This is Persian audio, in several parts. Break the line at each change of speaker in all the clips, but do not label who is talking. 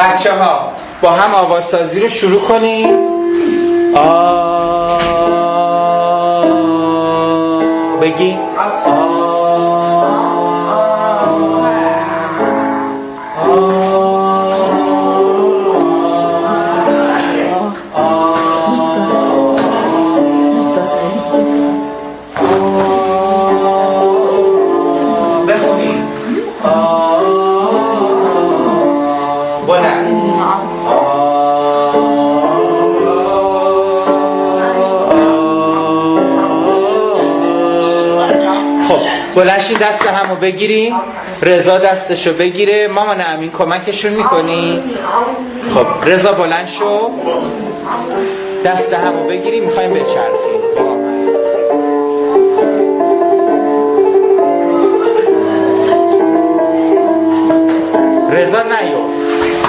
بچه ها با هم آوازسازی رو شروع کنیم. بگی بلنشین دست همو بگیریم. رضا دستشو بگیره. مامان امین کمکشون میکنی؟ خب رضا بلند شو، دست همو بگیریم، میخوایم بچرخیم. رضا نیفت.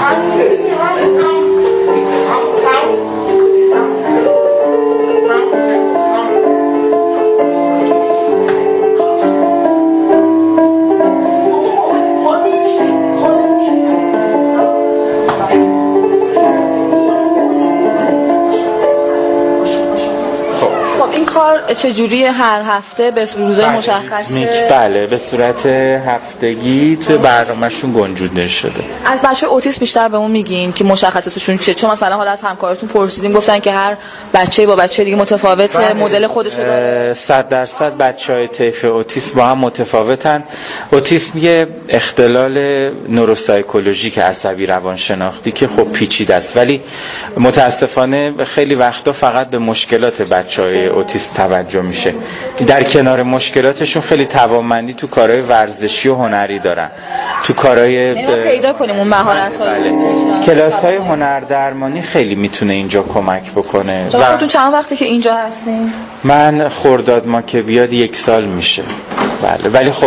چجوری هر هفته به روزهای مشخصه؟
بله به صورت هفتگی توی برنامه‌شون گنجونده شده.
از بچه اوتیسم بیشتر بهمون میگین که مشخصاتشون چیه؟ چون مثلا حالا از همکاراتون پرسیدیم گفتن که هر بچه با بچه دیگه متفاوته، مدل خودشو داره.
100% بچهای طیف اوتیسم با هم متفاوتن. اوتیسم یه اختلال نوروسایکولوژیک عصبی روانشناختی که خب پیچیده است، ولی متاسفانه خیلی وقتا فقط به مشکلات بچهای اوتیسم توجه میشه. در کنار مشکلاتشون خیلی توانمندی تو کارهای ورزشی و هنری دارن، تو کارهای
پیدا کنیم اون مهارت‌های.
کلاس‌های هنردرمانی خیلی میتونه اینجا کمک بکنه.
شما تو چند وقته که اینجا هستین؟
من خرداد ما که بیاد 1 سال میشه. بله ولی خب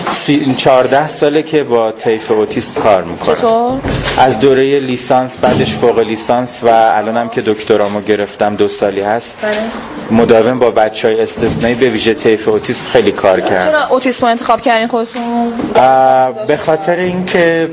14 ساله که با طیف اوتیسم کار میکنم.
چطور؟
از دوره لیسانس، بعدش فوق لیسانس و الانم که دکترامو گرفتم 2 سالی هست.
بله.
مداوم با بچهای استثنایی به ویژه طیف اوتیسم خیلی کار کردم.
چرا اوتیسم رو انتخاب کردین خودتون؟
به خاطر اینکه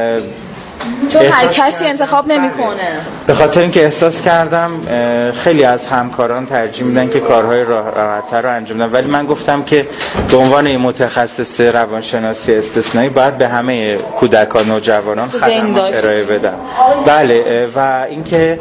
چون هر کسی انتخاب نمیکنه.
به خاطر اینکه احساس کردم خیلی از همکاران ترجیح میدن که کارهای راحت‌تر رو انجام بدن، ولی من گفتم که به عنوان متخصص روانشناسی استثنایی باید به همه کودکان و نوجوانان خدمات ارائه بدم. بله و اینکه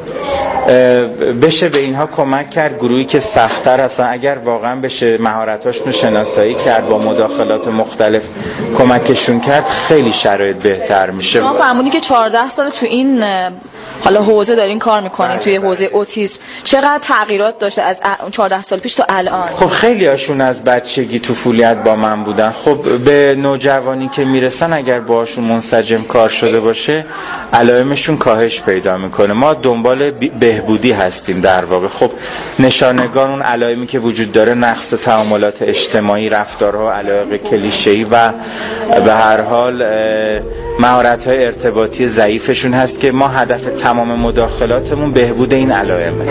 بشه به اینها کمک کرد، گروهی که سخت‌تر هستن اگر واقعا بشه مهارتاشون رو شناسایی کرد، با مداخلات مختلف کمکشون کرد، خیلی شرایط بهتر میشه.
شما فرمودی که 14 سال تو این حالا حوزه دارین کار میکنین، توی حوزه اوتیسم چقدر تغییرات داشته از 14 سال پیش تا الان؟
خب خیلی هاشون از بچگی طفولیت با من بودن. خب به نوجوانی که میرسن اگر باهاشون منسجم کار شده باشه علائمشون کاهش پیدا میکنه. ما دنبال بهبودی هستیم در واقع. خب نشانگان اون علائمی که وجود داره نقص تعاملات اجتماعی، رفتارها، علایق کلیشه‌ای و به هر حال مهارت‌های ارتباطی ضعیفشون هست که ما هدف تمام مداخلاتمون بهبود این علائمه.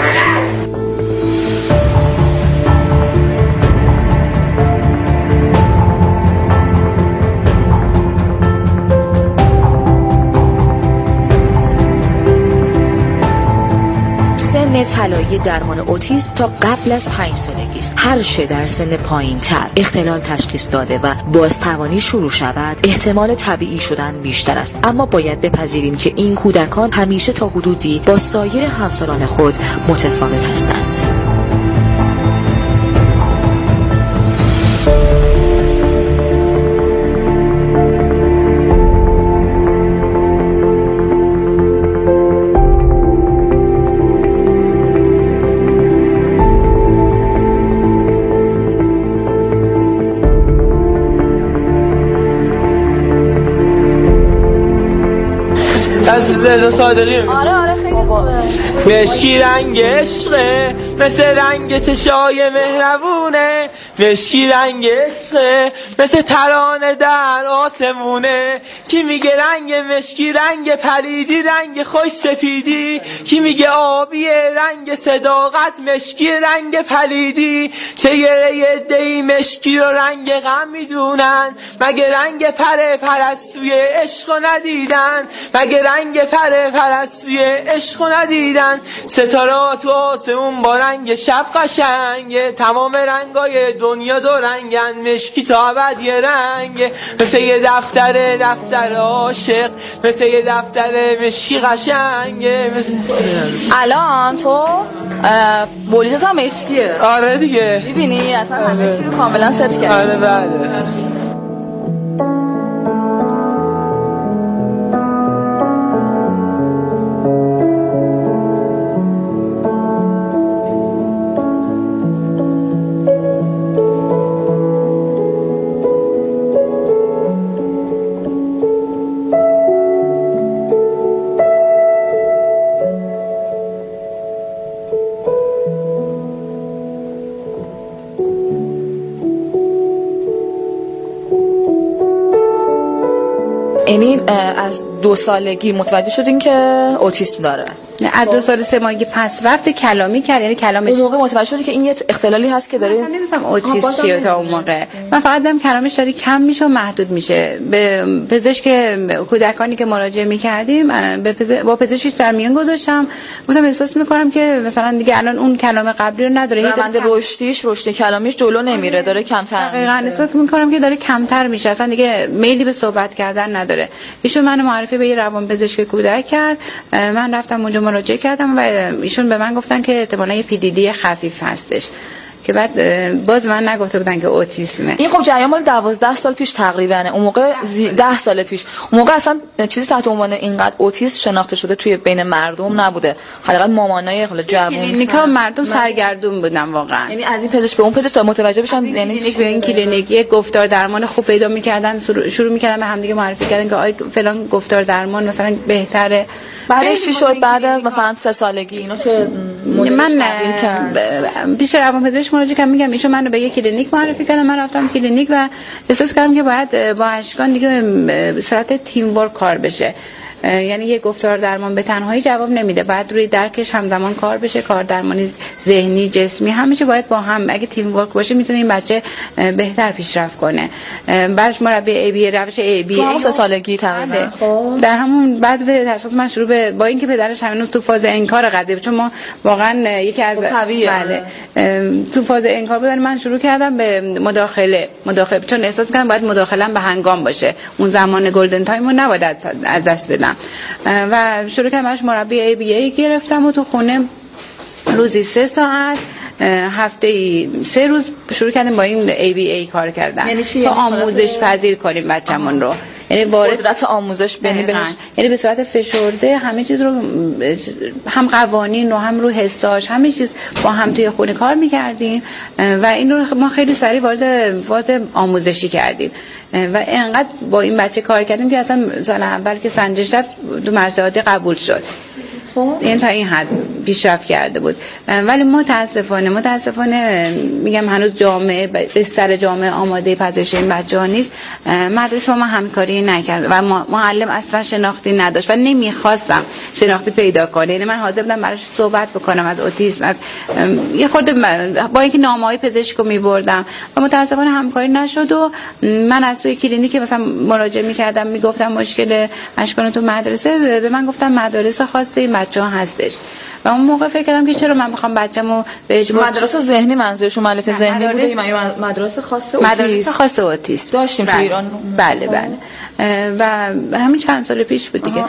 سن طلایی درمان اوتیسم تا قبل از 5 سالگی است. هر چه در سن پایین‌تر اختلال تشخیص داده و بازتوانی شروع شود، احتمال طبیعی شدن بیشتر است. اما باید بپذیریم که این کودکان همیشه تا حدودی با سایر همسالان خود متفاوت هستند.
از رضا صادقی.
آره خیلی
مشکی رنگ عشقه مثل رنگ چشای مهربونه، مشکی رنگ عشقه مثل ترانه در آسمونه. کی میگه رنگ مشکی رنگ پریدی، رنگ خوش سپیدی؟ کی میگه آبیه رنگ صداقت، مشکی رنگ پلیدی؟ چه یه دی مشکی رو رنگ غم میدونن، مگه رنگ پرستوی عشق ندیدن؟ مگه رنگ پرستوی عشق ندیدن؟ ستاره تو آسمون با رنگ شب قشنگه، تمام رنگای دنیا دو رنگن، مشکی تا ابد یه رنگه. مثل یه دفتر عاشق، مثل یه دفتر مشکی قشنگه.
الان تو بولیتت هم مشکیه.
آره دیگه،
میبینی اصلا همه چی رو کاملا ست کرد.
آره بله.
یعنی از 2 سالگی متوجه شدین که اوتیسم داره؟
از 2 سال 3 ماهگی پس رفت کلامی کرد، یعنی کلامش
اون موقع متوجه شدی که این یه اختلالی هست که داره؟
مثلا نمی‌دونم اوتیسم چیه تا اون موقع. من فقط دیدم کلامش داره کم میشه و محدود میشه. به پزشک کودکانی که مراجعه می‌کردیم با پزشکش در میان گذاشتم، گفتم احساس می‌کنم که مثلا دیگه الان اون کلام قبلی رو نداره،
روند رشد کلامیش جلو نمیره، داره کمتر میشه.
دقیقاً احساس می‌کنم که داره کمتر میشه، اصلا دیگه میلی به صحبت کردن نداره. ایشون منو معرفی به یه روانپزشک کودک کرد، من رفتم اونجا مراجعه کردم و ایشون به من گفتن که احتمالاً یه PDD خفیف هستش، که بعد باز من نگفته بودن که اوتیسمه.
این خب جریان مال 12 سال پیش تقریبا، اون موقع 10 سال پیش، اون موقع اصلا چیزی تحت عنوان اینقدر اوتیسم شناخته شده توی بین مردم نبوده، حداقل مامانای جوون
کلینیکا مردم سرگردون بودن واقعا.
یعنی از این پزشک به اون پزشک تا متوجه بشن، یعنی
به این کلینیک یک گفتار درمان خوب پیدا می‌کردن، شروع می‌کردن به همدیگه معرفی کردن که آی فلان گفتار درمان مثلا بهتره.
بعدش چی شد؟ بعد از مثلا 3 سالگی اینو چه
من پیش روانپزشک مراجعه کردم، میگم ایشون منو به یک کلینیک معرفی کردن، من رفتم کلینیک و احساس کردم که باید با اشکان دیگه به صورت تیم ورک کار بشه. یعنی یه گفتار درمان به تنهایی جواب نمیده، بعد روی درکش همزمان کار بشه، کار درمانی ذهنی جسمی همیشه باید با هم، اگه تیم ورک باشه میتونه این بچه بهتر پیشرفت کنه. بعدش مربی روش
تو 3 سالگی تقریبا
در همون بعد به تشخیص من شروع با اینکه پدرش هنوز تو فاز انکار قضیه، چون ما واقعا یکی از بله تو فاز انکار بود، من شروع کردم به مداخله چون احساس می‌کردم باید مداخله‌ام به هنگام باشه، اون زمان گلدن تایم رو نباید از دست بدم و شروع کردم براش مربی ABA گرفتم و تو خونه روزی 3 ساعت هفته 3 روز شروع کردیم با این ABA کار کردن.
یعنی چی؟
تا آموزش پذیر کنیم بچه‌مون رو، یعنی
قدرت آموزش بهش،
یعنی به صورت فشرده همه چیز رو، هم قوانین رو هم رو حساش همه چیز با هم توی خونه کار می‌کردیم و این رو ما خیلی سریع وارد فاز آموزشی کردیم و اینقدر با این بچه کار کردیم که اصلا سال اول که سنجش رفت تو مرزهای عادی قبول شد. این تا این حد پیشرفت کرده بود، ولی متاسفانه میگم هنوز جامعه بستر جامعه آماده پذیرش این بچه‌ها نیست. مدرسه با ما همکاری نکرد و معلم اصلا شناختی نداشت و نمیخواستم شناختی پیدا کنه. یعنی من حاضر بودم براش صحبت بکنم از اوتیسم، از یه خورده با اینکه نامه‌های پزشکو میبردم و متاسفانه همکاری نشد و من از توی کلینیک مثلا مراجعه میکردم، میگفتم مشکل اشکان تو مدرسه، به من گفتم مدارس خاصه این بچه‌ها هستش و اون موقع فکر کردم که چرا من میخوام بچه‌مو به اجبار
مدرسه ذهنی، منظورشون مالت ذهنی بوده، مدرسه خاص
اوتیسم
داشتیم تو ایران.
بله و همین چند سال پیش بود دیگه.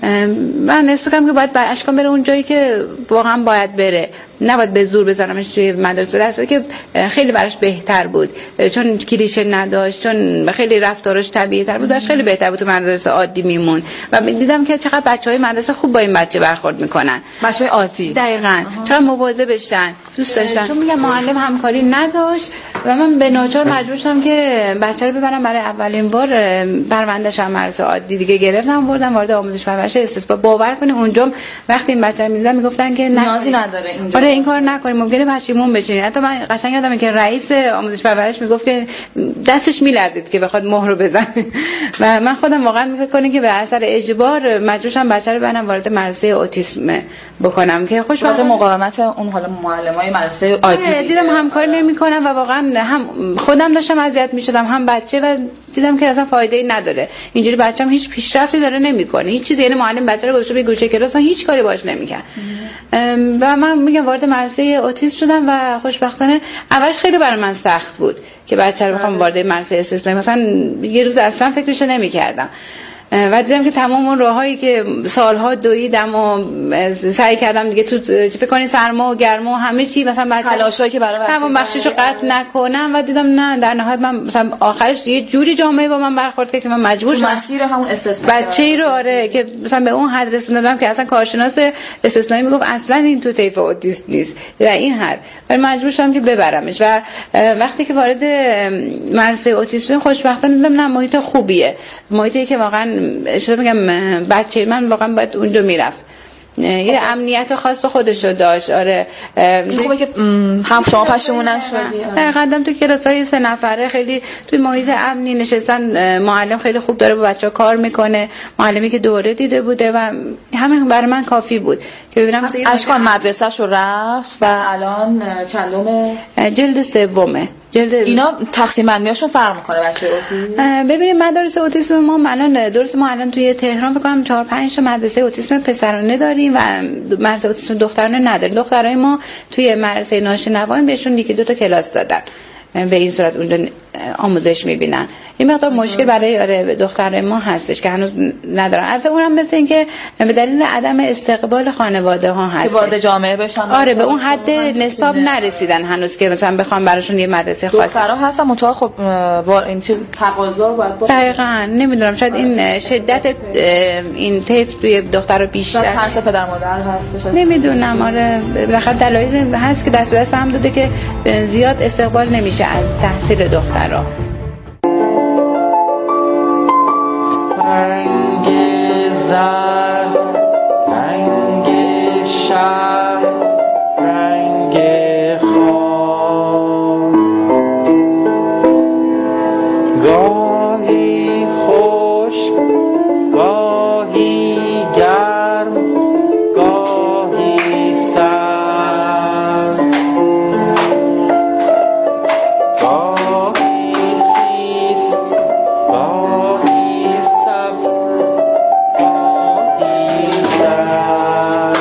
من احساس کردم که باید اشکان بره اون جایی که واقعا باید بره، نباید به زور بذارمش توی مدرسه، در صورتی که خیلی براش بهتر بود چون کلیشه نداشت، چون خیلی رفتارش طبیعی تر بود، براش خیلی بهتر بود تو مدرسه عادی میمون و دیدم که چقدر بچهای مدرسه خوب با این بچه برخورد میکنن،
بچهای عادی.
دقیقاً چقدر مواظب بشن، دوست داشتم، چون میگم معلم همکاری نداشت و من به ناچار مجبور شدم که بچه رو ببرم برای اولین بار پرونده‌اش هم مرز عادی دیگه گرفتم بردم وارد آموزش پرورش استثبا. باور کنید اونجا وقتی این بچه رو می‌دیدم میگفتن که
نیازی نداره اینجا.
آره این کار نکنیم ممکنه پشیمون بشین. حتی من قشنگ یادمه که رئیس آموزش پرورش میگفت که دستش میلرزید که بخواد مهر رو بزنه و من خودم واقعا فکر کنم که به اثر اجبار مجبور شدم بچه رو برام وارد مدرسه اوتیسم بکنم که خوشبختانه
مقاومت اون حالا معلمای مدرسه عادی
دیدم همکاری نمی‌کنن و واقعا هم خودم داشتم اذیت می‌شدم هم بچه و دیدم که اصلا فایده‌ای نداره. اینجوری بچه‌م هیچ پیشرفتی داره نمی‌کنه. هیچ چیزی، یعنی معلم بچه رو گذاشته به گوشه کلاس هیچ کاری باش نمی‌کنه. و من میگم وارد مدرسه اوتیسم شدم و خوشبختانه اولش خیلی برای من سخت بود که بچه رو بخوام وارد مدرسه استثنایی، مثلا یه روز اصلا فکرش نمی‌کردم و دیدم که تمام اون راهایی که سالها دویدم و سعی کردم دیگه تو فکر کنی سرما و گرما و همه چی مثلا بچه
تلاشایی که برای
تمام بخششو قطع نکنم و دیدم نه در نهایت من مثلا آخرش یه جوری جامعه با من برخورد کرد که من مجبور شدم
مسیر همون استثنا
بچه‌ای رو آره که مثلا به اون حد رسوندم که اصلا کارشناس استثنایی میگفت اصلا این تو طیف اوتیسم نیست و این حد ولی مجبور شدم که ببرمش و وقتی که وارد مدرسه اوتیسم خوشبختانه دیدم نه محیط خوبیه، محیطی که واقعا اشتباه میگم بچه من واقعا باید اونجا میرفت، یه امنیت خاص خودشو داشت. آره
این خوبه که هم شما پشیمون نشدی.
در قدم تو کلاسای 3 نفره خیلی توی محیط امنی نشستن، معلم خیلی خوب داره با بچه‌ها کار میکنه، معلمی که دوره دیده بوده و همین برای من کافی بود که ببینم
اشکان مدرسه‌شو رفت و الان چندم
جلد سومه.
اینا تقسیم بندیاشون فرق میکنه بچه اوتیسم؟
ببینید مدارس اوتیسم ما الان توی تهران فکر کنم 4-5 تا مدرسه اوتیسم پسرانه داریم و مدرسه اوتیسم دخترانه نداریم. دخترای ما توی مدرسه ناشنوان بهشون 1-2 تا کلاس دادن، به این صورت اونجا آموزش میبینن. این مقدار مشکل برای دخترای ما هستش که هنوز ندارن. البته اونم مثل این که به دلیل عدم استقبال خانواده ها هست
که وارد جامعه بشن.
آره به اون حد نصاب نرسیدن هنوز که مثلا بخوام براشون یه مدرسه خاص.
دخترها هستن متأ خب این چیز تقاضا باید باشه.
دقیقاً نمیدونم شاید این شدت این طیف توی دخترها بیشتر
ترس پدر مادر هستش.
نمیدونم آره بالاخره دلایلی هست که دست به دست هم داده که زیاد استقبال نمیشه از تحصیل دخترها.
رنگ زرد، رنگ شب، رنگ خواب، گاهی خشک، گاهی گرم، گاهی سرد، گاهی خیس، گاهی سبز، گاهی زرد،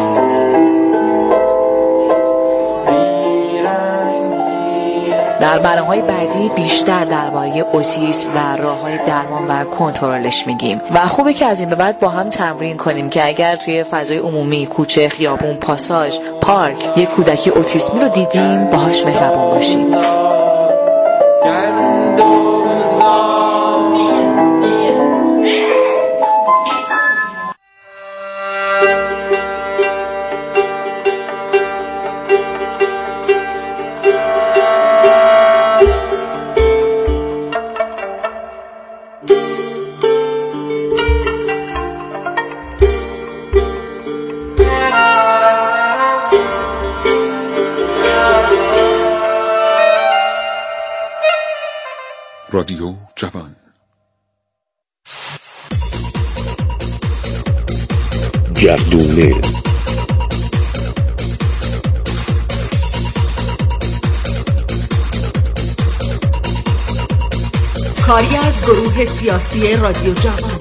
بیرنگی.
در برنامه‌های بعدی بیشتر درباره اوتیسم و راه‌های درمان و کنترلش میگیم و خوبه که از این به بعد با هم تمرین کنیم که اگر توی فضای عمومی، کوچه، خیابون، پاساژ، پارک یک کودکی اوتیسمی رو دیدیم باهاش مهربون باشیم.
رادیو جوان.
گردونه
کاری از گروه سیاسی رادیو جوان.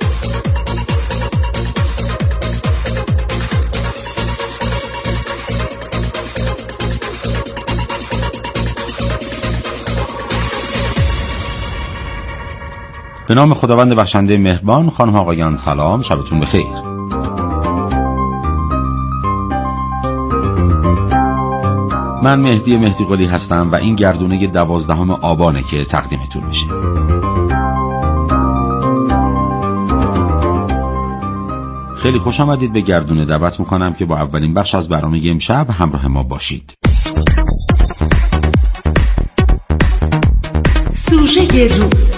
به نام خداوند بخشنده مهربان. خانم آقایان سلام، شبتون بخیر. من مهدی قلی هستم و این گردونه 12 آبانه که تقدیمتون میشه. خیلی خوش آمدید به گردونه. دعوت میکنم که با اولین بخش از برنامه امشب همراه ما باشید.
پروژه روز.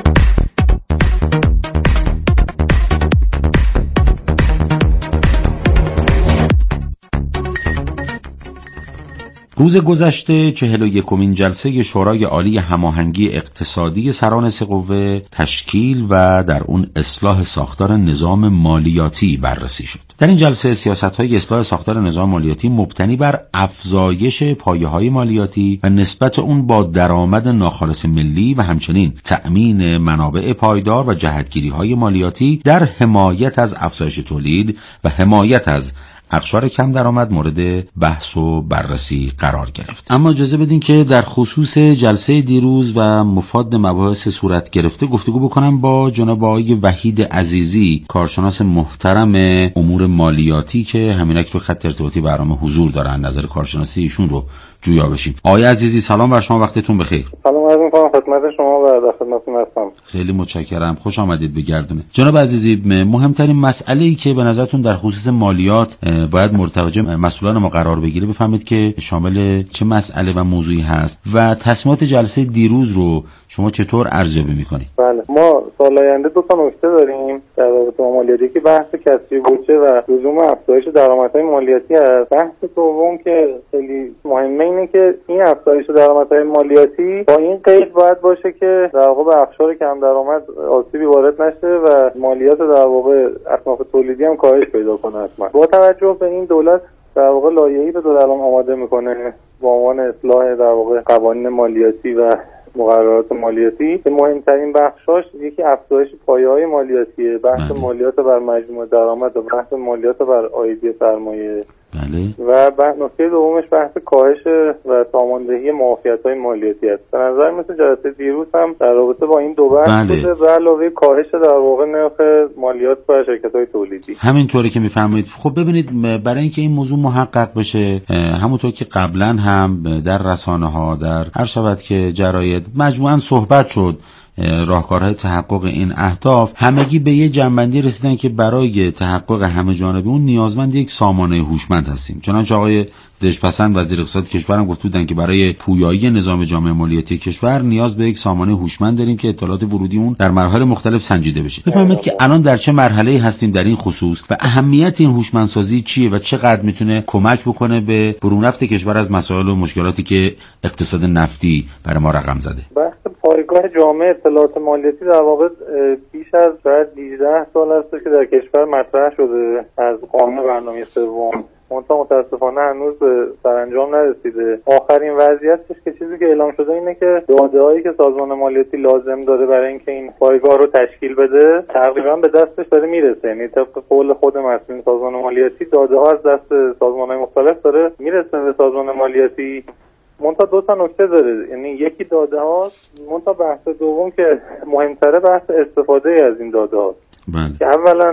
روز گذشته 41مین جلسه شورای عالی هماهنگی اقتصادی سران سه قوه تشکیل و در اون اصلاح ساختار نظام مالیاتی بررسی شد. در این جلسه سیاست‌های اصلاح ساختار نظام مالیاتی مبتنی بر افزایش پایه‌های مالیاتی و نسبت اون با درآمد ناخالص ملی و همچنین تأمین منابع پایدار و جهتگیری‌های مالیاتی در حمایت از افزایش تولید و حمایت از اقشار کم درآمد مورد بحث و بررسی قرار گرفت. اما اجازه بدین که در خصوص جلسه دیروز و مفاد مباحث صورت گرفته گفتگو بکنم با جناب آقای وحید عزیزی، کارشناس محترم امور مالیاتی که همینک تو خط ارتباطی برنامه حضور دارن. نظر کارشناسی ایشون رو جویا بشیم. آقای عزیزی سلام بر شما، وقتتون بخیر.
سلام عرض می‌کنم خدمت شما و در خدمتتون هستم.
خیلی متشکرم، خوش آمدید به گردونه. جناب عزیزی، مهمترین مسئله‌ای که به نظرتون در خصوص مالیات باید مرتوجه مسئولان ما قرار بگیره بفهمید که شامل چه مسئله و موضوعی هست و تصمیمات جلسه دیروز رو شما چطور ارزیابی می‌کنید؟
بله، ما سال آینده دو تا نکته داریم در رابطه با مالیاتی که بحث کسری بودجه و لزوم افزایش درآمدهای مالیاتی است. بحث دوم که خیلی مهمه اینه که این افزایش درآمدهای مالیاتی با این قید باید باشه که در واقع به اقشار کم درآمد آسیبی وارد نشه و مالیات در واقع اصناف تولیدی هم کاهش پیدا کنه. حتما با توجه به این دولت در واقع لایحه‌ای رو الان آماده میکنه با عنوان اصلاح در واقع قوانین مالیاتی و مقررات مالیاتی که مهمترین بخشاش یکی افزایش پایه‌های مالیاتیه، بحث مالیات بر مجموع درآمد و بحث مالیات بر عایدی سرمایه.
بله.
و نکته دومش بحث کاهش و ساماندهی معافیت‌های مالیاتی است. به نظر مثل جلسه دیروز هم در رابطه با این دو بحث بوده و علاوه کاهش در واقع نرخ مالیات بر شرکت‌های تولیدی.
همینطوری که می‌فرمایید. خب ببینید، برای اینکه این موضوع محقق بشه، همونطور که قبلا هم در رسانه‌ها در هر شود که جراید مجموعاً صحبت شد، راهکارهای تحقق این اهداف همگی به یه جنبندی رسیدن که برای تحقق همه جانبه اون نیازمند یک سامانه هوشمند هستیم. چنانچه آقای دژپسند وزیر اقتصاد کشورم گفته بودن که برای پویایی نظام جامعه مالیاتی کشور نیاز به یک سامانه هوشمند داریم که اطلاعات ورودی اون در مراحل مختلف سنجیده بشه. بفهمید که الان در چه مرحله‌ای هستیم در این خصوص و اهمیت این هوشمندسازی چیه و چقدر میتونه کمک بکنه به برونرفت کشور از مسائل و مشکلاتی که اقتصاد نفتی برای ما رقم زده.
پایگاه جامع اطلاعات مالیاتی در واقع بیش از 18 سال است که در کشور مطرح شده از قانون برنامه سوم. متاسفانه هنوز به سرانجام نرسیده. آخرین وضعیتش که چیزی که اعلام شده اینه که داده‌هایی که سازمان مالیاتی لازم داره برای اینکه این پایگاه رو تشکیل بده تقریبا به دستش داره میرسه. یعنی طبق قول خود مسئولین سازمان مالیاتی داده‌ها از دست سازمان‌های مختلف داره میرسه به سازمان مالیاتی. منتها دو تا نکته داره، یعنی یکی داده هاست، منتها بحث دوم که مهمتره بحث استفاده از این داده هاست. که اولا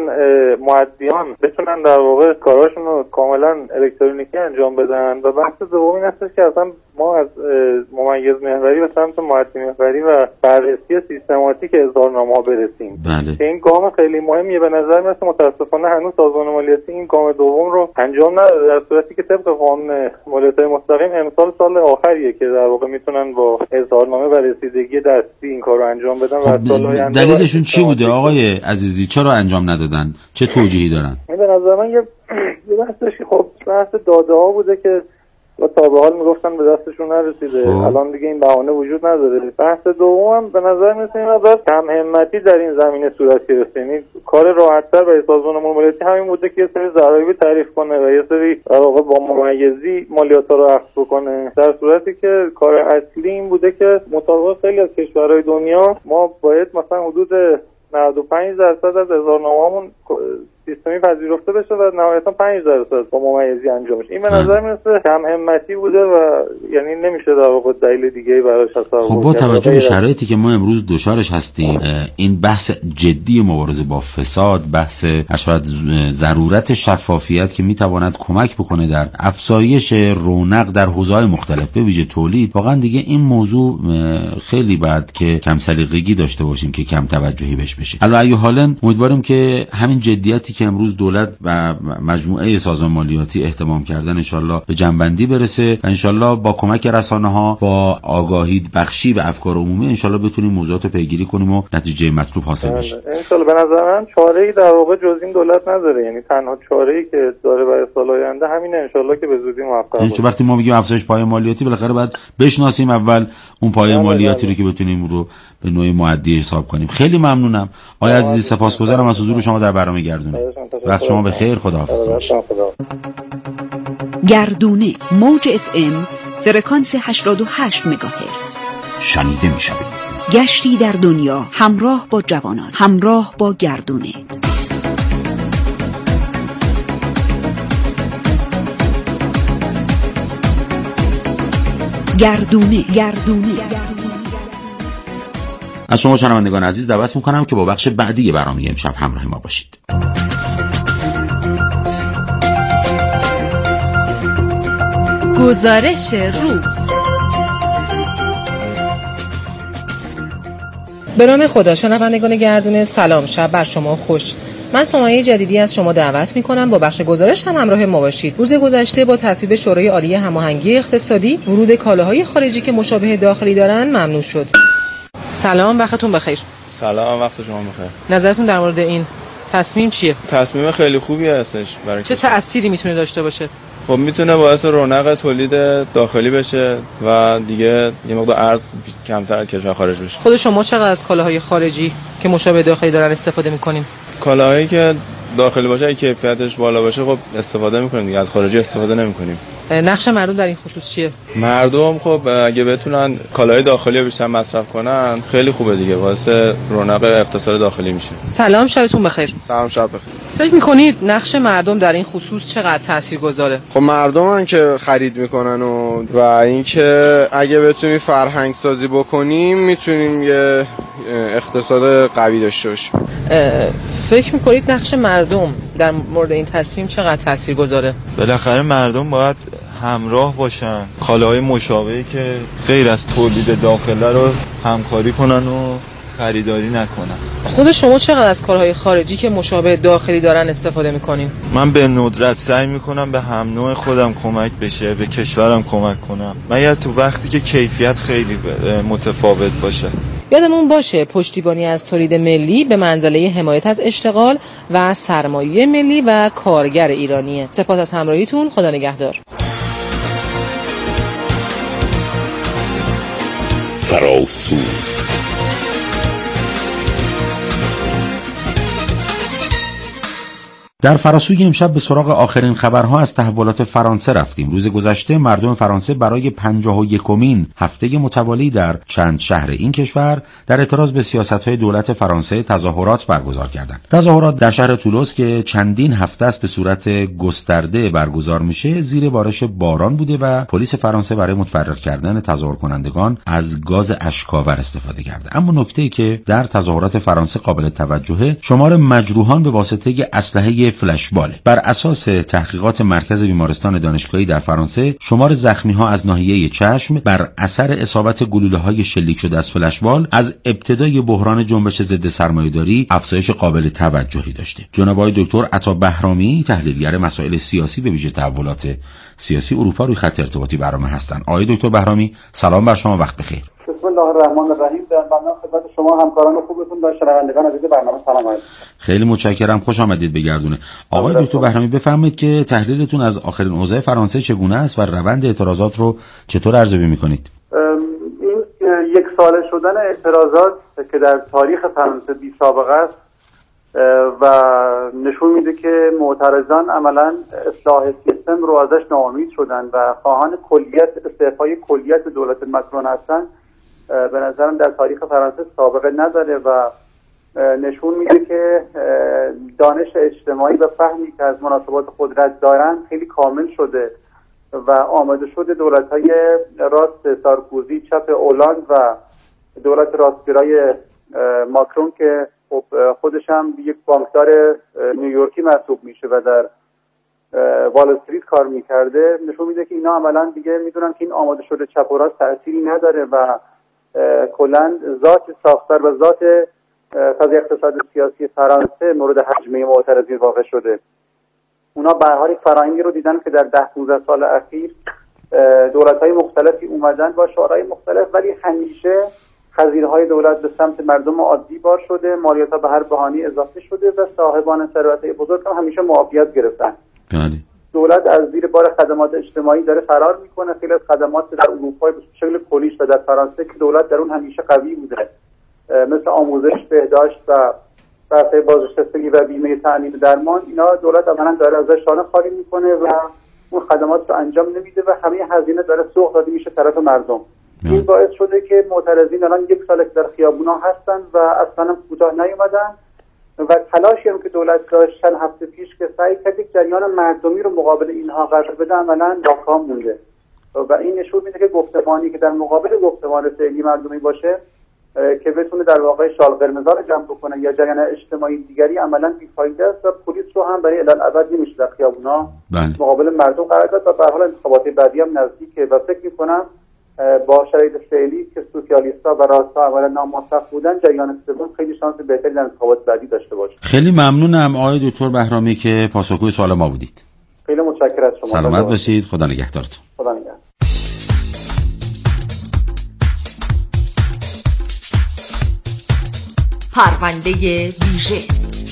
مؤدیان بتونن در واقع کاراشون رو کاملا الکترونیکی انجام بدن و بحث دوم این هستش که اصلا ما از ممیز محوری به سمت مؤدی محوری و بررسی سیستماتیک اظهارنامه‌ها برسیم.
بله.
که این گام خیلی مهمیه. به نظر میاد متاسفانه هنوز سازمان مالیاتی این گام دوم رو انجام نداده، در صورتی که طبق قانون مالیات مستقیم امسال سال آخریه که در واقع میتونن با اظهارنامه و رسیدگی دستی این کار رو انجام بدن. و سال آینده
دلیلشون چی بوده آقای عزیزی؟ چرا انجام ندادن؟ چه توجیهی دارن؟
به نظر من یه بحثش خب بحث داده ها بوده که تا به حال میگفتن به دستشون نرسیده. الان دیگه این بهانه وجود نداره. بحث دوم به نظر میاد این مقدار کم همتی در این زمینه صورت گرفته. یعنی کار راحت‌تر برای سازمان مالیاتی همین بوده که یه سری ضرایب تعریف کنه و یه سری در واقع با ممیزی مالیات رو اخذ بکنه، در صورتی که کار اصلی این بوده که مطابق خیلی از کشورهای دنیا ما باید مثلا حدود 95% از اظهارنامه‌مون سیستمی پذیرفته بشه و نهایتا 5% با ممیزی انجام بشه. این به نظر میاد کم همتی بوده و یعنی نمیشه در واقع دلیل دیگه‌ای براش تصور کرد.
خب با توجه به شرایطی که ما امروز دچارش هستیم، این بحث جدی مبارزه با فساد، بحث اشباهت ضرورت شفافیت که میتواند کمک بکنه در افزایش رونق در حوزه‌های مختلف به ویژه تولید، واقعا دیگه این موضوع خیلی بعد که کم سلیقگی داشته باشیم که کم توجهی بهش بشه. علی ای حال امیدواریم که همین جدیتی که امروز دولت و مجموعه سازمان مالیاتی اهتمام کردن انشالله به جنبندی برسه و انشالله با کمک رسانه‌ها با آگاهی بخشی به افکار عمومی انشالله بتونیم موضوعات رو پیگیری کنیم و نتیجه مطلوب حاصل بشه.
انشالله. به نظر من چاره‌ای در واقع جز این دولت نداره، یعنی تنها چاره‌ای که داره برای سال آینده همینه، انشالله که به زودی موفق
باشه. وقتی ما میگیم افزایش پایه مالیاتی بالاخره باید بشناسیم اول اون پایه مالیاتی رو که بتونیم رو به نوعی معدی حساب کنیم. خیلی ممنونم آقای عزیزی، سپاسگزارم از حضور شما در برنامه گردونه. وقت شما بخیر، خداحافظ.
گردونه موج FM فرکانس 88 مگاهرتز
شنیده میشوید.
گشتی در دنیا همراه با جوانان، همراه با گردونه. گردونه.
از شما شنوندگان عزیز دعوت میکنم که با بخش بعدی برنامه امشب همراه ما باشید.
گزارش روز.
به نام خدا. شنوندگان گردونه سلام، شب بر شما خوش. من سمایه جدیدی از شما دعوت می‌کنم با بخش گزارش هم همراه ما باشید. روز گذشته با تصویب شورای عالی هماهنگی اقتصادی ورود کالاهای خارجی که مشابه داخلی دارن ممنوع شد. سلام، وقتتون بخیر.
سلام، وقت شما بخیر.
نظرتون در مورد این تصمیم چیه؟
تصمیم خیلی خوبی هستش برای
چه تأثیری میتونه داشته باشه؟
خب میتونه باعث رونق تولید داخلی بشه و دیگه یه مقدار ارز کمتر از کشور خارج بشه.
خود شما چقدر از کالاهای خارجی که مشابه داخلی دارن استفاده میکنین؟
کالاهایی که داخلی باشه کیفیتش بالا باشه خب استفاده میکنیم دیگه، از خارجی استفاده نمیکنیم.
نقش مردم در این خصوص چیه؟
مردم خب اگه بتونن کالاهای داخلی رو بیشتر مصرف کنن خیلی خوبه دیگه، واسه رونق اقتصاد داخلی میشه.
سلام، شبتون بخیر.
سلام، شب بخیر.
فکر میکنید نقش مردم در این خصوص چقدر تاثیرگذاره؟
خب مردمن که خرید میکنن و اینکه اگه بتونیم فرهنگ سازی بکنیم میتونیم یه اقتصاد قوی داشته باشیم.
فکر میکنید نقش مردم در مورد این تصمیم چقدر تاثیرگذاره؟
بالاخره مردم باید همراه باشن، کالاهای مشابهی که غیر از تولید داخله رو همکاری کنن و خریداری نکنن.
خود شما چقدر از کالاهای خارجی که مشابه داخلی دارن استفاده میکنین؟
من به ندرت سعی میکنم به هم نوع خودم کمک بشه، به کشورم کمک کنم، مگر تو وقتی که کیفیت خیلی متفاوت باشه.
یادمون باشه پشتیبانی از تولید ملی به منزله حمایت از اشتغال و سرمایه ملی و کارگر ایرانیه. سپاس از همراهیتون، خدا نگهدار.
فراسو
در فراسوی امشب به سراغ آخرین خبرها از تحولات فرانسه رفتیم. روز گذشته مردم فرانسه برای 51مین هفته متوالی در چند شهر این کشور در اعتراض به سیاست‌های دولت فرانسه تظاهرات برگزار کردند. تظاهرات در شهر تولوز که چندین هفته است به صورت گسترده برگزار میشه زیر بارش باران بوده و پلیس فرانسه برای متفرق کردن تظاهر کنندگان از گاز اشک‌آور استفاده کرده. اما نکته‌ای که در تظاهرات فرانسه قابل توجهه شمار مجروحان به واسطه اسلحه فلشبال. بر اساس تحقیقات مرکز بیمارستان دانشگاهی در فرانسه شمار زخمی‌ها از ناحیه چشم بر اثر اصابت گلوله‌های شلیک شده از فلشبال از ابتدای بحران جنبش ضد سرمایه‌داری افزایش قابل توجهی داشته. جناب آقای دکتر عطا بهرامی تحلیلگر مسائل سیاسی به ویژه تحولات سیاسی اروپا روی خط ارتباطی برنامه هستند. آقای دکتر بهرامی سلام بر شما، وقت بخیر.
بسم الله الرحمن الرحیم. در برنامه خدمت شما همکاران خوبتون و شنوندگان عزیز برنامه سلام علیکم.
خیلی متشکرم، خوش آمدید به گردونه. آقای دکتر بهرامی بفرمایید که تحلیلتون از آخرین اوضاع فرانسه چگونه است و روند اعتراضات رو چطور ارزیابی می‌کنید؟
این یک ساله شدن اعتراضات که در تاریخ فرانسه بی سابقه است و نشون میده که معترضان عملاً اصلاح سیستم رو ازش ناامید شدن و خواهان کلیت استعفای کلیت دولت مکرون هستن. به نظرم در تاریخ فرانسه سابقه نداره و نشون میده که دانش اجتماعی و فهمی که از مناسبات قدرت دارن خیلی کامل شده و آماده شده دولت‌های راست سارکوزی، چپ اولاند و دولت راستگرای ماکرون که خب خودش هم یک بانکدار نیویورکی محسوب میشه و در وال استریت کار میکرده، نشون میده که اینا عملا دیگه میدونن که این آماده شده چپ و راست تأثیری نداره و کلا ذات ساختار و ذات فاز اقتصاد سیاسی فرانسه مورد هجمه معترضین واقع شده. اونا به هر حال فرآیندی رو دیدن که در 10-15 سال اخیر دولت‌های مختلفی اومدن با شعارهای مختلف، ولی همیشه خزینه‌های دولت به سمت مردم عادی بار شده، مالیات‌ها به هر بهانه‌ای اضافه شده و صاحبان ثروت‌های بزرگ هم همیشه معافیت گرفتن. دولت از زیر بار خدمات اجتماعی داره فرار میکنه. خیلی از خدمات در اروپا به شکل کلیش و در فرانسه که دولت در اون همیشه قوی بوده، مثل آموزش، بهداشت و بحث‌های بازنشستگی و بیمه تعمیر درمان، اینا دولت عملاً داره ازش شانه خالی میکنه و اون خدمات رو انجام نمیده و همه هزینه داره سوق داده میشه طرف مردم. این باعث شده که معترضین الان 1 سال در خیابونا هستن و اصلا کوتاه نیومدن و تلاشی هم که دولت داشت چند هفته پیش که سعی کرد یک جریان مردمی رو مقابل اینها قرار بده، عملاً ناکام مونده و این نشون میده که گفتمانی که در مقابل گفتمان فعلی مردمی باشه که بتونه در واقع شال قرمزا رو جمع بکنه یا جریان اجتماعی دیگری عملاً بی‌فایده است و پلیس رو هم برای الابد نمیشه در خیابونا مقابل مردم قرار داد و به هر حال انتخابات بعدی هم نزدیکه و فکر می‌کنم با شرایط فعلی که سوسیالیست‌ها و راست‌ها اولا ناموفق بودن، جریان سوم خیلی شانس بهتری در انتخابات بعدی داشته باشه.
خیلی ممنونم آقای دکتر بهرامی که پاسخگوی سوال ما بودید.
خیلی متشکرم از شما.
سلامت باشید. خدا نگهدارتون.
خدا نگهدار.
پرونده ویژه.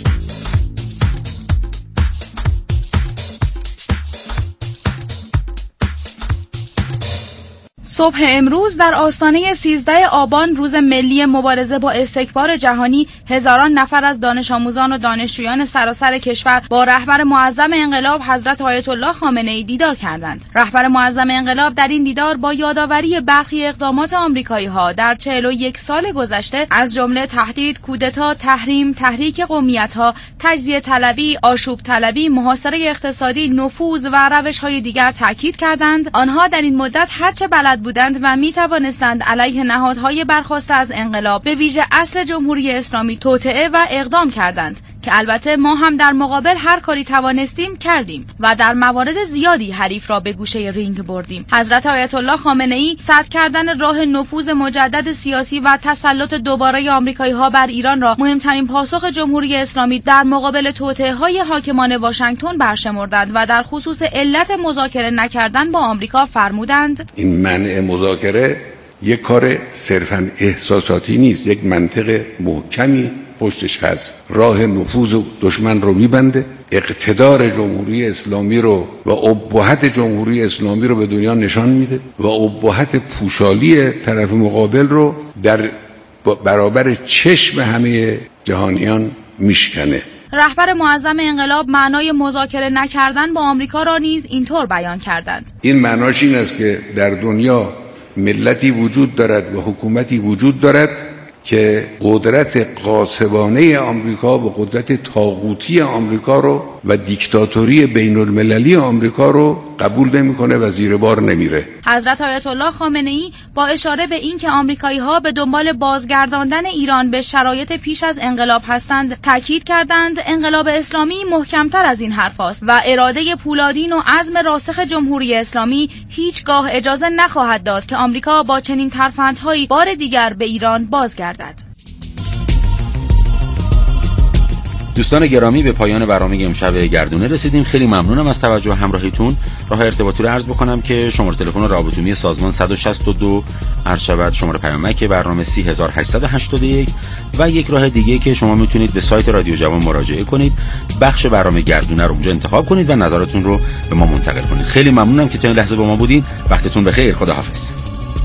صبح امروز در آستانه 13 آبان روز ملی مبارزه با استکبار جهانی، هزاران نفر از دانش آموزان و دانشجویان سراسر کشور با رهبر معظم انقلاب حضرت آیت الله خامنه‌ای دیدار کردند. رهبر معظم انقلاب در این دیدار با یادآوری برخی اقدامات آمریکایی‌ها در 41 سال گذشته از جمله تهدید، کودتا، تحریم، تحریک قومیت‌ها، تجزیه طلبی، آشوب طلبی، محاصره اقتصادی، نفوذ و روش‌های دیگر تاکید کردند. آنها در این مدت هرچه بلد بودند و می توانستند علیه نهادهای برخاسته از انقلاب به ویژه اصل جمهوری اسلامی توطئه و اقدام کردند که البته ما هم در مقابل هر کاری توانستیم کردیم و در موارد زیادی حریف را به گوشه رینگ بردیم. حضرت آیت الله خامنه‌ای سد کردن راه نفوذ مجدد سیاسی و تسلط دوباره آمریکایی‌ها بر ایران را مهمترین پاسخ جمهوری اسلامی در مقابل توطئه‌های حاکمان واشنگتن برشمردند و در خصوص علت مذاکره نکردن با آمریکا فرمودند:
این منع مذاکره یک کار صرفاً احساساتی نیست، یک منطق محکمی پشتش هست. راه نفوذ دشمن رو میبنده، اقتدار جمهوری اسلامی رو و ابهت جمهوری اسلامی رو به دنیا نشان میده و ابهت پوشالی طرف مقابل رو در برابر چشم همه جهانیان میشکنه.
رهبر معظم انقلاب معنای مذاکره نکردن با آمریکا را نیز اینطور بیان کردند:
این معناش این است که در دنیا ملتی وجود دارد و حکومتی وجود دارد که قدرت غاصبانه آمریکا و قدرت طاغوتی آمریکا رو و دیکتاتوری بین المللی آمریکا رو قبول نمیکنه و زیر بار نمیره.
حضرت آیت الله خامنه‌ای با اشاره به این که آمریکایی‌ها به دنبال بازگرداندن ایران به شرایط پیش از انقلاب هستند، تاکید کردند انقلاب اسلامی محکمتر از این حرف است و اراده پولادین و عزم راسخ جمهوری اسلامی هیچگاه اجازه نخواهد داد که آمریکا با چنین ترفندهایی بار دیگر به ایران بازگردد.
دوستان گرامی، به پایان برنامه امشب گردونه رسیدیم. خیلی ممنونم از توجه و همراهیتون. راه ارتباطی رو عرض بکنم که شماره تلفن رابطه‌جویی سازمان 162 عرض شود، شماره پیامک برنامه 3881 و یک راه دیگه که شما میتونید به سایت رادیو جوان مراجعه کنید، بخش برنامه گردونه رو اونجا انتخاب کنید و نظراتتون رو به ما منتقل کنید. خیلی ممنونم که تا این لحظه با ما بودین. وقتتون بخیر. خداحافظ.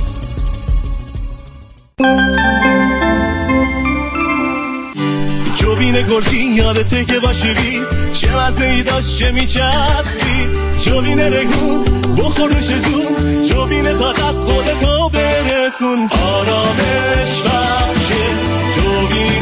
جوین گرگی یادته که با شیرید چه مزه‌ای داشت، چه میچسبید. جوین ریحون بخورش زود، جوین تا دست خودتو برسون. آرامش بخشه جوین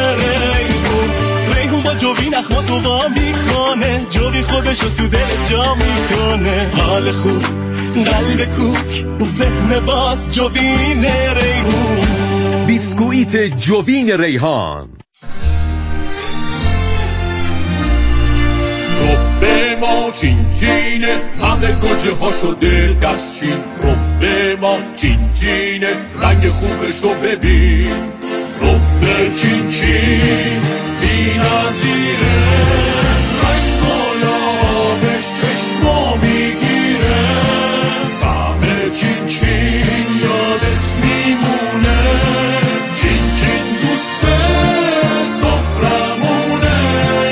ریحون با جوین اخماتو وا میکنه، جوین خودشو تو دل جا میکنه. حال خوب، قلب کوک، ذهن باز، جوین ریحون.
بیسکویت جوین ریحان.
ما چین چینه، همه گوجه ها شده دستچین. رب ما چین چینه، رنگ خوبش رو ببین. رب به چین چین بی نظیره، رنگ و لابش چشما میگیره، طعم چین چین یادت میمونه، چین چین دوست سفرمونه.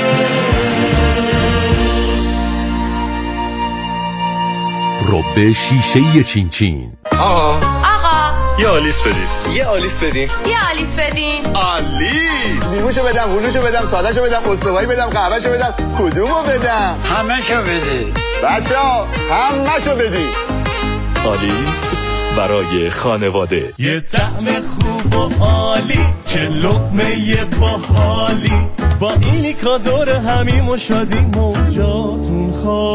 رب شیشه چین چین.
آقا
یه آلیس بدین.
یه آلیس بدین.
یه آلیس بدین.
آلیس لیموشو بدم، هلوشو بدم، سادهشو بدم، استوایی بدم، قهوهشو بدم، کدومو بدم؟
همه‌شو بده.
بچه‌ها همه‌شو بدین.
آلیس برای خانواده.
یه طعم خوب و عالی، چه لقمه باحالی، با اینی کادور همیم و شادی موجاتون خواه.